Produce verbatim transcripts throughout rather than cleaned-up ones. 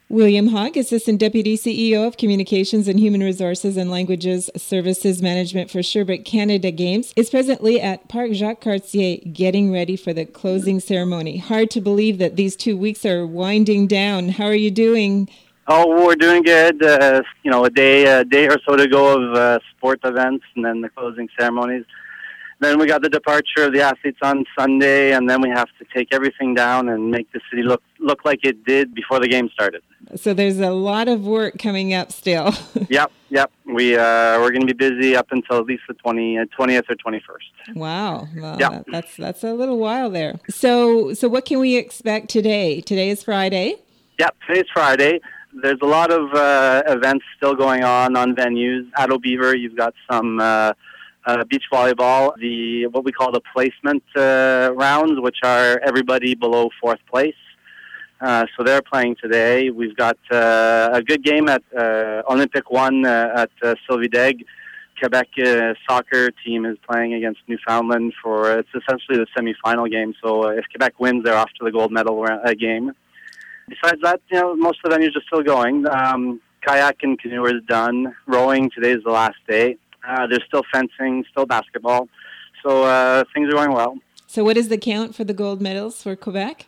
William Hogg, Assistant Deputy C E O of Communications and Human Resources and Languages Services Management for Sherbrooke Canada Games, is presently at Parc Jacques Cartier getting ready for the closing ceremony. Hard to believe that these two weeks are winding down. How are you doing? Oh, we're doing good. Uh, you know, a day, a day or so to go of uh, sport events, and then the closing ceremonies. Then we got the departure of the athletes on Sunday, and then we have to take everything down and make the city look look like it did before the game started. So there's a lot of work coming up still. yep, yep. We uh, we're going to be busy up until at least the twentieth or twenty-first. Wow, well, yep. that, that's that's a little while there. So so what can we expect today? Today is Friday. Yep, today's Friday. There's a lot of uh, events still going on on venues. At O'Beaver, you've got some. Uh, Uh, beach volleyball, the what we call the placement uh, rounds, which are everybody below fourth place. Uh, so they're playing today. We've got uh, a good game at uh, Olympic One uh, at uh, Sylvie Deg. Quebec uh, soccer team is playing against Newfoundland for, it's essentially the semifinal game. So uh, if Quebec wins, they're off to the gold medal uh, game. Besides that, you know, most of the venues are still going. Um, kayak and canoe is done. Rowing, today is the last day. Uh, there's still fencing, still basketball. So uh, things are going well. So what is the count for the gold medals for Quebec?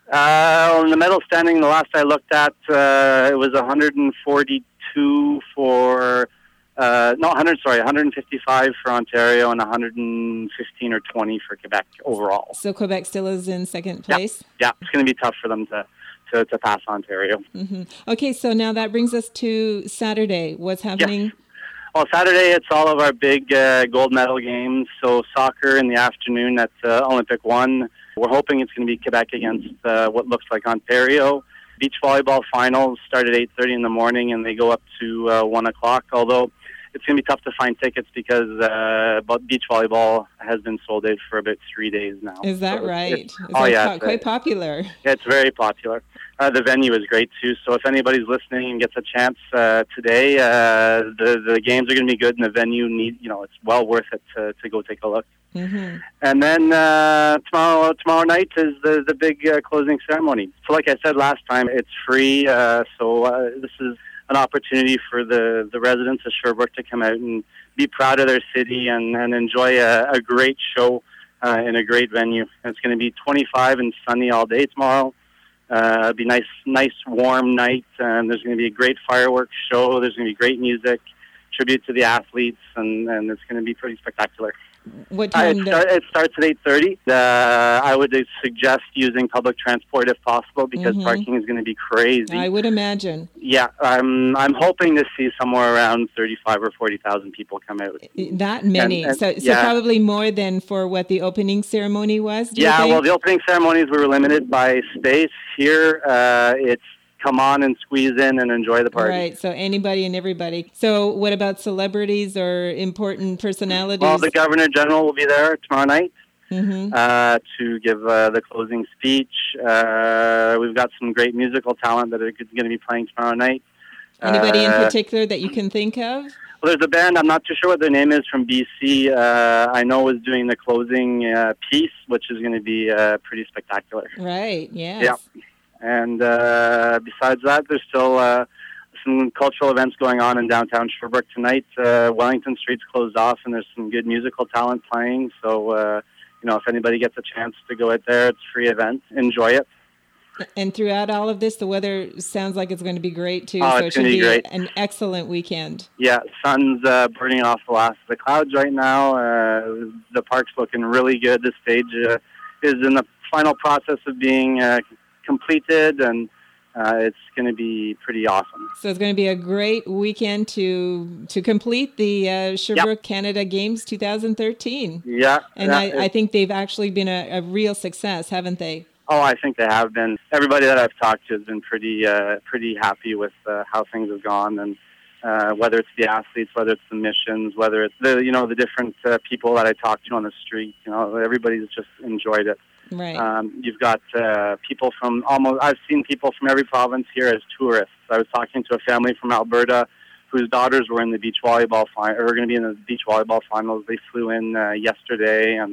Uh, on the medal standing, the last I looked at, uh, it was one hundred forty-two for, uh, no, one hundred, sorry, one hundred fifty-five for Ontario and one hundred fifteen or twenty for Quebec overall. So Quebec still is in second place? Yeah, yeah. It's going to be tough for them to, to, to pass Ontario. Mm-hmm. Okay, so now that brings us to Saturday. What's happening? Yes. Well, Saturday, it's all of our big uh, gold medal games. So soccer in the afternoon at uh, Olympic One. We're hoping it's going to be Quebec against uh, what looks like Ontario. Beach volleyball finals start at eight thirty in the morning, and they go up to uh, one o'clock, although it's going to be tough to find tickets because uh, beach volleyball has been sold out for about three days now. Is that so right? It's, Is oh, that yeah. po- quite popular? Yeah, it's very popular. Uh, the venue is great, too. So if anybody's listening and gets a chance uh, today, uh, the, the games are going to be good, and the venue, need, you know, it's well worth it to, to go take a look. Mm-hmm. And then uh, tomorrow tomorrow night is the, the big uh, closing ceremony. So like I said last time, it's free. Uh, so uh, this is an opportunity for the, the residents of Sherbrooke to come out and be proud of their city and, and enjoy a, a great show uh, in a great venue. And it's going to be twenty-five and sunny all day tomorrow. Uh, it'll be nice, nice warm night, and there's going to be a great fireworks show. There's going to be great music, tribute to the athletes, and, and it's going to be pretty spectacular. What time? Uh, it, start, it starts at eight thirty. Uh, I would suggest using public transport if possible because mm-hmm. parking is going to be crazy. I would imagine. Yeah, I'm I'm hoping to see somewhere around thirty-five or forty thousand people come out. That many? And, and, so, so yeah. probably more than for what the opening ceremony was, do yeah, you think? Well, the opening ceremonies we were limited by space. Here, uh, it's come on and squeeze in and enjoy the party. Right, so anybody and everybody. So what about celebrities or important personalities? Well, the Governor General will be there tomorrow night mm-hmm. uh, to give uh, the closing speech. Uh, we've got some great musical talent that are going to be playing tomorrow night. Anybody uh, in particular that you can think of? Well, there's a band, I'm not too sure what their name is, from B C. Uh, I know is doing the closing uh, piece, which is going to be uh, pretty spectacular. Right, yes. Yeah. And uh, besides that, there's still uh, some cultural events going on in downtown Sherbrooke tonight. Uh, Wellington Street's closed off, and there's some good musical talent playing. So, uh, you know, if anybody gets a chance to go out there, it's a free event. Enjoy it. And throughout all of this, the weather sounds like it's going to be great, too. Oh, so it's it should be, be great. an excellent weekend. Yeah, sun's uh, burning off the last of the clouds right now. Uh, the park's looking really good. The stage uh, is in the final process of being uh, completed, and uh, it's going to be pretty awesome. So it's going to be a great weekend to to complete the uh, Sherbrooke yep. Canada Games twenty thirteen. Yeah. And yeah, I, I think they've actually been a, a real success, haven't they? Oh, I think they have been. Everybody that I've talked to has been pretty uh, pretty happy with uh, how things have gone, and uh, whether it's the athletes, whether it's the missions, whether it's the you know the different uh, people that I talked to on the street. You know, everybody's just enjoyed it. Right. Um, you've got uh, people from almost, I've seen people from every province here as tourists. I was talking to a family from Alberta whose daughters were in the beach volleyball final, or were going to be in the beach volleyball finals. They flew in uh, yesterday, and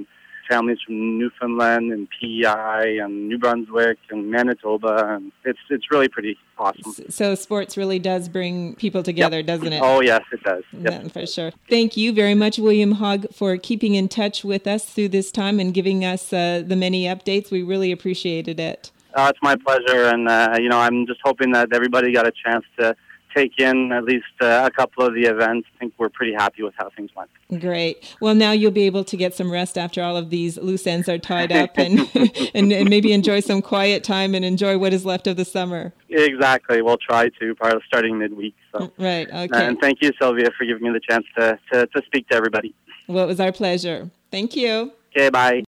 families from Newfoundland and P E I and New Brunswick and Manitoba, and it's it's really pretty awesome. So sports really does bring people together, yep. doesn't it? Oh, yes, it does. Yep. Yeah, for sure. Thank you very much, William Hogg, for keeping in touch with us through this time and giving us uh, the many updates. We really appreciated it. Uh, it's my pleasure, and uh, you know, I'm just hoping that everybody got a chance to take in at least uh, a couple of the events. I think we're pretty happy with how things went. Great. Well, now you'll be able to get some rest after all of these loose ends are tied up, and, and and maybe enjoy some quiet time and enjoy what is left of the summer. Exactly. We'll try to, probably starting midweek. So. Right. Okay. And thank you, Sylvia, for giving me the chance to, to, to speak to everybody. Well, it was our pleasure. Thank you. Okay, bye.